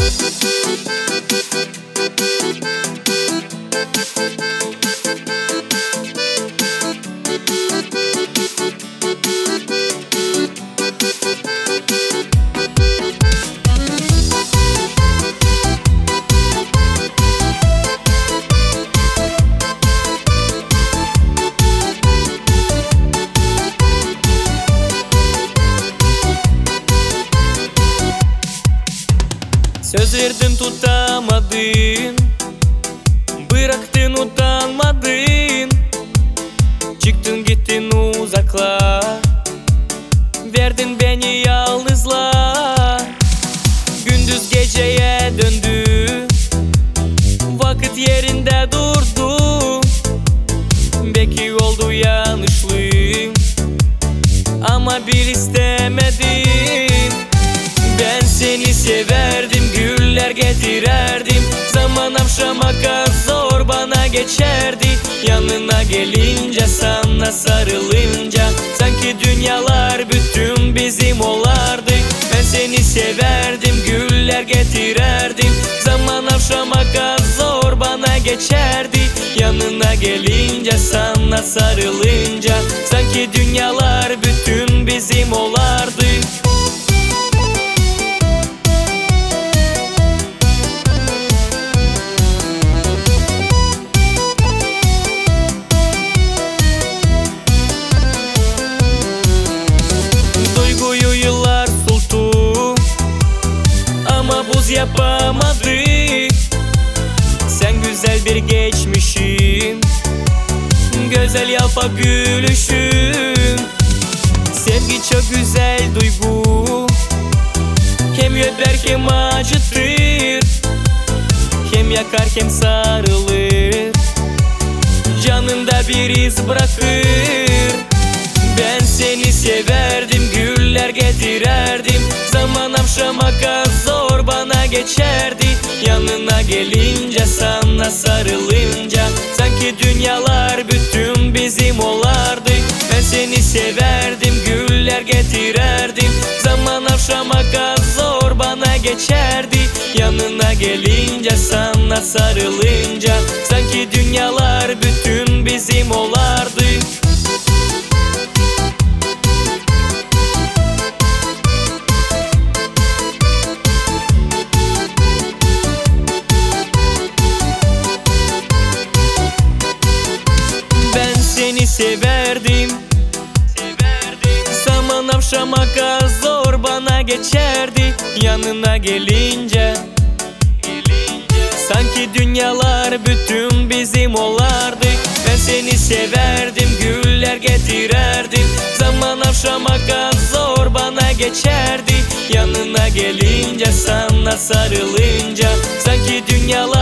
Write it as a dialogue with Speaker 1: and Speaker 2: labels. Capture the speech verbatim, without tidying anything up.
Speaker 1: Söz verdin tutamadın, bıraktın utanmadın. Çıktın gittin uzaklara, verdin beni yalnızlığa. Gündüz geceye döndü, vakit yerinde durdu. Belki oldu yanlışlığım ama bir istemedim. Ben seni severdim, güller getirerdim. Zaman akşama kadar zor bana geçerdi. Yanına gelince, sana sarılınca, sanki dünyalar bütün bizim olardı. Ben seni severdim, güller getirerdim. Zaman akşama kadar zor bana geçerdi. Yanına gelince, sana sarılınca, sanki dünyalar bütün bizim olardı. Duyguyu yıllar sultu ama buz yapamadı. Sen güzel bir geçmişin, güzel yapa gülüşün. Sevgi çok güzel duygu, hem öper hem acıtır, hem yakar hem sarılır, canında bir iz bırakır. Ben seni severdim, güller getirerdim. Zaman akşama kadar zor bana geçerdi. Yanına gelince, sana sarılınca, sanki dünyalar bütün bizim olardı. Ben seni severdim, güller getirerdim. Zaman akşama kadar zor bana geçerdi. Yanına gelince, sana sarılınca, sanki dünyalar bütün bizim olardı. Seni severdim, severdim. Zaman akşama kadar zor bana geçerdi. Yanına gelince, gelince, sanki dünyalar bütün bizim olardı. Ben seni severdim, güller getirerdim. Zaman akşama kadar zor bana geçerdi. Yanına gelince, sana sarılınca, sanki dünyalar